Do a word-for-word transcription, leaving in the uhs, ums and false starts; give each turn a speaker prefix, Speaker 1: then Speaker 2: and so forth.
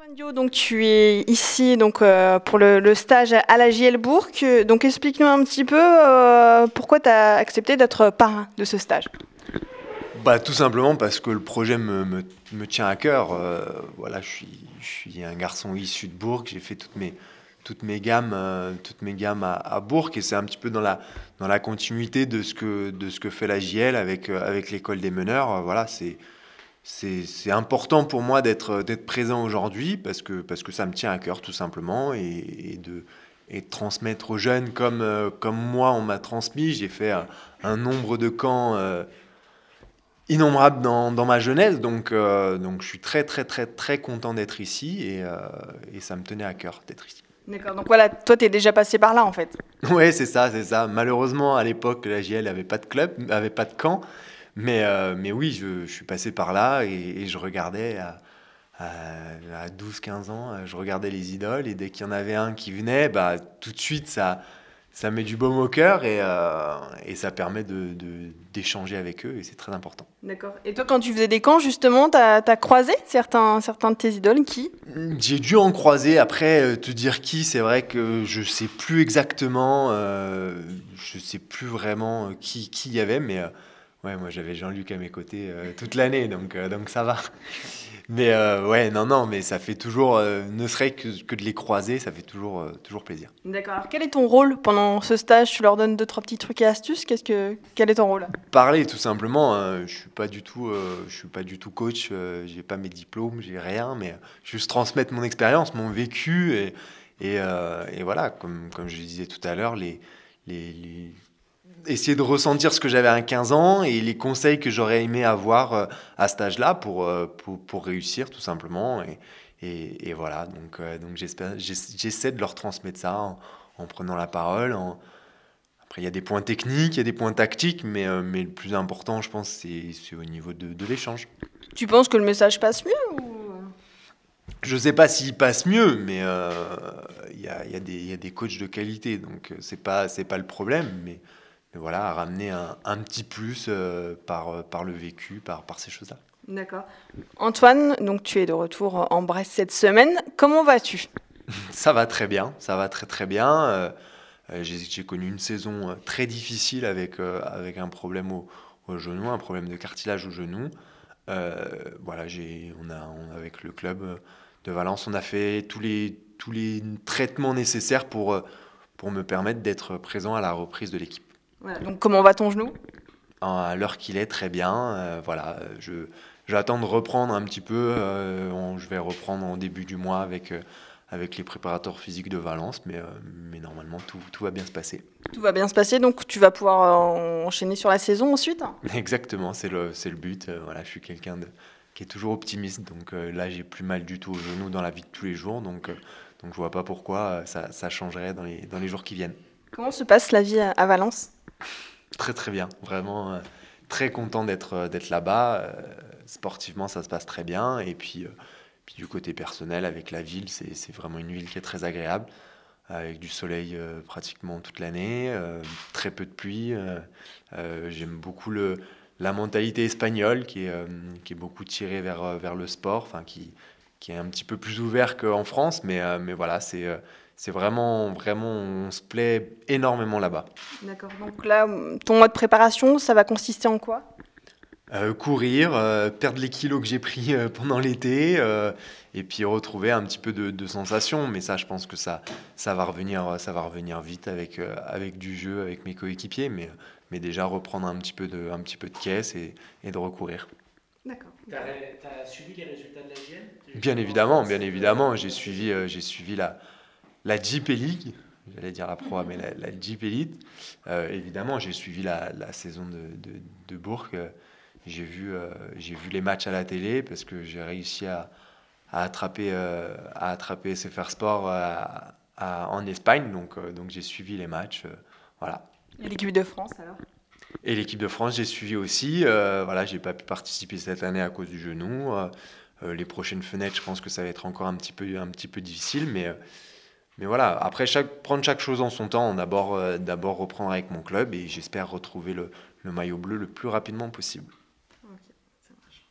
Speaker 1: Antoine Dio, donc tu es ici donc euh, pour le, le stage à la J L Bourg. Donc explique-nous un petit peu euh, pourquoi tu as accepté d'être parrain de ce stage.
Speaker 2: Bah, tout simplement parce que le projet me, me, me tient à cœur. Euh, voilà, je suis, je suis un garçon issu de Bourg. J'ai fait toutes mes, toutes mes gammes, euh, toutes mes gammes à, à Bourg, et c'est un petit peu dans la, dans la continuité de ce que, de ce que fait la J L avec, euh, avec l'école des meneurs. Euh, voilà, c'est, c'est, c'est important pour moi d'être, d'être présent aujourd'hui parce que, parce que ça me tient à cœur tout simplement et, et de, et de transmettre aux jeunes comme, euh, comme moi on m'a transmis. J'ai fait un, un nombre de camps. Euh, innombrables dans, dans ma jeunesse, donc, euh, donc je suis très très très très content d'être ici et, euh, et ça me tenait à cœur d'être ici.
Speaker 1: D'accord, donc voilà, toi tu es déjà passé par là en fait.
Speaker 2: Ouais, c'est ça, c'est ça. Malheureusement, à l'époque, la J L avait pas de club, avait pas de camp, mais, euh, mais oui, je, je suis passé par là et, et je regardais à, à, à douze quinze ans, je regardais les idoles et dès qu'il y en avait un qui venait, bah, tout de suite ça, ça met du baume au cœur et, euh, et ça permet de, de, d'échanger avec eux et c'est très important.
Speaker 1: D'accord. Et toi quand tu faisais des camps justement, tu as croisé certains, certains de tes idoles qui
Speaker 2: J'ai dû en croiser. Après, euh, te dire qui, c'est vrai que je sais plus exactement, euh, je sais plus vraiment qui qui y avait, mais euh, ouais, moi j'avais Jean-Luc à mes côtés euh, toute l'année, donc euh, donc ça va. Mais euh, ouais, non, non, mais ça fait toujours, euh, ne serait que, que de les croiser, ça fait toujours euh, toujours plaisir.
Speaker 1: D'accord. Alors quel est ton rôle pendant ce stage? Tu leur donnes deux, trois petits trucs et astuces. Qu'est-ce que, quel est ton rôle?
Speaker 2: Parler tout simplement. Hein, je suis pas du tout, euh, je suis pas du tout coach. Euh, j'ai pas mes diplômes, j'ai rien, mais euh, juste transmettre mon expérience, mon vécu et et, euh, et voilà, comme comme je le disais tout à l'heure, les les, les essayer de ressentir ce que j'avais à quinze ans et les conseils que j'aurais aimé avoir euh, à cet âge-là pour, euh, pour, pour réussir tout simplement. Et, et, et voilà, donc, euh, donc j'espère, j'essaie de leur transmettre ça en, en prenant la parole. En... Après, il y a des points techniques, il y a des points tactiques, mais, euh, mais le plus important, je pense, c'est, c'est au niveau de, de l'échange.
Speaker 1: Tu penses que le message passe mieux ou...
Speaker 2: Je sais pas s'il passe mieux, mais euh, il y, a, y, a des, y a des coachs de qualité, donc euh, c'est pas, c'est pas le problème, mais Mais voilà, à ramener un, un petit plus euh, par, par le vécu, par, par ces choses-là.
Speaker 1: D'accord. Antoine, donc tu es de retour en Bresse cette semaine. Comment vas-tu?
Speaker 2: Ça va très bien, ça va très très bien. Euh, j'ai, j'ai connu une saison euh, très difficile avec, euh, avec un problème au, au genou, un problème de cartilage au genou. Euh, voilà, j'ai, on a, on, avec le club de Valence, on a fait tous les, tous les traitements nécessaires pour, pour me permettre d'être présent à la reprise de l'équipe.
Speaker 1: Voilà. Donc comment va ton genou?
Speaker 2: À l'heure qu'il est, très bien. Euh, voilà, je, j'attends de reprendre un petit peu. Euh, on- je vais reprendre en début du mois avec, euh, avec les préparateurs physiques de Valence, mais, euh, mais normalement tout, tout va bien se passer.
Speaker 1: Tout va bien se passer, donc tu vas pouvoir euh, enchaîner sur la saison ensuite?
Speaker 2: Exactement, c'est le, c'est le but. Euh, voilà, je suis quelqu'un de, qui est toujours optimiste, donc euh, là j'ai plus mal du tout au genou dans la vie de tous les jours, donc, euh, donc je vois pas pourquoi euh, ça, ça changerait dans les, dans les jours qui viennent.
Speaker 1: Comment se passe la vie à, à Valence?
Speaker 2: Très très bien, vraiment euh, très content d'être euh, d'être là-bas. Euh, sportivement, ça se passe très bien. Et puis, euh, puis du côté personnel, avec la ville, c'est c'est vraiment une ville qui est très agréable, avec du soleil euh, pratiquement toute l'année, euh, très peu de pluie. Euh, euh, j'aime beaucoup le, la mentalité espagnole qui est, euh, qui est beaucoup tirée vers, euh, vers le sport, enfin qui, qui est un petit peu plus ouvert qu'en France, mais, euh, mais voilà, c'est euh, c'est vraiment, vraiment, on se plaît énormément là-bas.
Speaker 1: D'accord, donc là, ton mois de préparation, ça va consister en quoi?
Speaker 2: Euh, courir, euh, perdre les kilos que j'ai pris euh, pendant l'été, euh, et puis retrouver un petit peu de, de sensation. Mais ça, je pense que ça, ça va revenir, ça va revenir vite avec, euh, avec du jeu, avec mes coéquipiers, mais, mais déjà reprendre un petit peu de, un petit peu de caisse et, et de recourir.
Speaker 1: D'accord.
Speaker 3: T'as, t'as suivi les résultats de la J L?
Speaker 2: Bien évidemment, bien évidemment, j'ai suivi, euh, j'ai suivi la, la Jeep Elite, j'allais dire la Pro A, mais la, la Jeep Elite. Euh, évidemment, j'ai suivi la, la saison de, de, de Bourg. J'ai vu, euh, j'ai vu les matchs à la télé parce que j'ai réussi à, à attraper, euh, à attraper S F R Sport à- à- en Espagne. Donc, euh, donc j'ai suivi les matchs. Euh, voilà.
Speaker 1: Et l'équipe de France alors?
Speaker 2: Et l'équipe de France, j'ai suivi aussi. Euh, voilà, j'ai pas pu participer cette année à cause du genou. Euh, euh, les prochaines fenêtres, je pense que ça va être encore un petit peu, un petit peu difficile. Mais, euh, mais voilà, après, chaque, prendre chaque chose en son temps. D'abord, euh, d'abord reprendre avec mon club et j'espère retrouver le, le maillot bleu le plus rapidement possible.